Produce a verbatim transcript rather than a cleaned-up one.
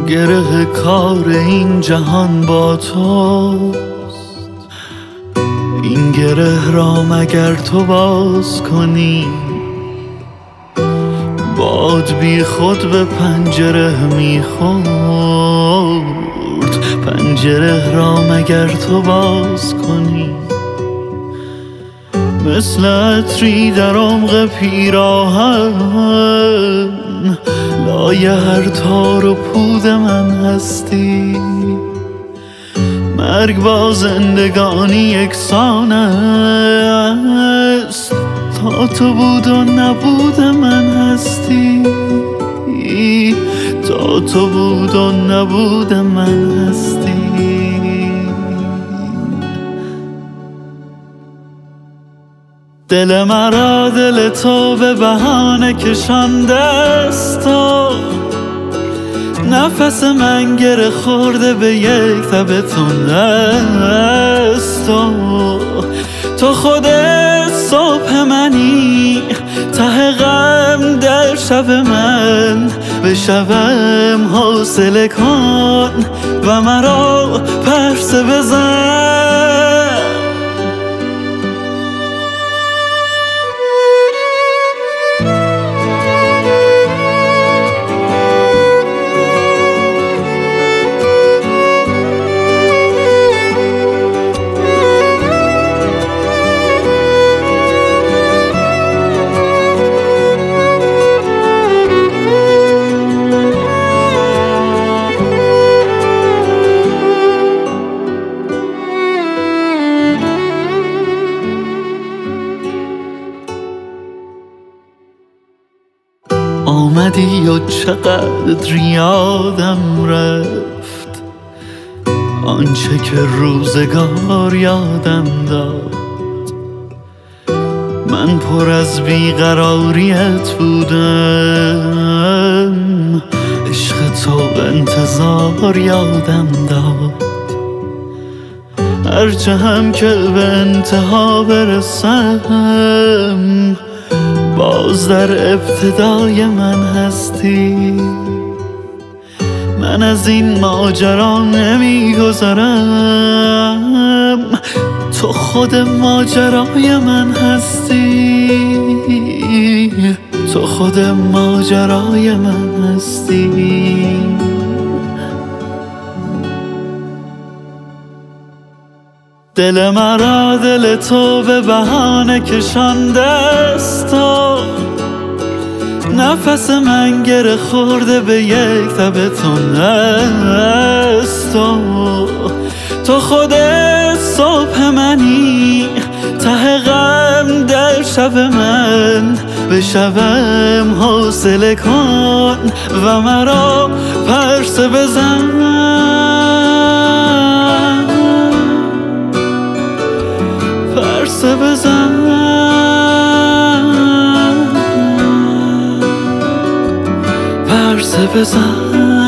گره کار این جهان با توست. این گره را مگر تو باز کنی، باد بی خود به پنجره میخورد. پنجره را مگر تو باز کنی، مثل عطری در عمق پیراهن لای هر تار و پود من هستی. مرگ با زندگانی یکسان است، تا تو بود و نبود من هستی. تا تو بود و نبود من هستی. دل مرا دل تو به بهانه کشانده است، تو نفس من گره خورده به یک تبتون است. تو تو خود صبح منی، ته غم در شب من. به شبم حوصله کن و مرا پرسه بزن. آمدی و چقدر یادم رفت آنچه که روزگار یادم داد. من پر از بیقراریت بودم، عشق تو انتظار یادم داد. هرچه هم که به انتها برسم، باز در ابتدای من هستی. من از این ماجرا نمیگذرم، تو خود ماجرای من هستی. تو خود ماجرای من هستی. دل مرا دل تو به بهانه کشانده است، تو نفس من گره خورده به یک تبتون است. تو تو خود صبح منی، ته غم در شب من. به شبم حوصله کن و مرا پرسه بزن. پرسه بزن. پرسه بزن.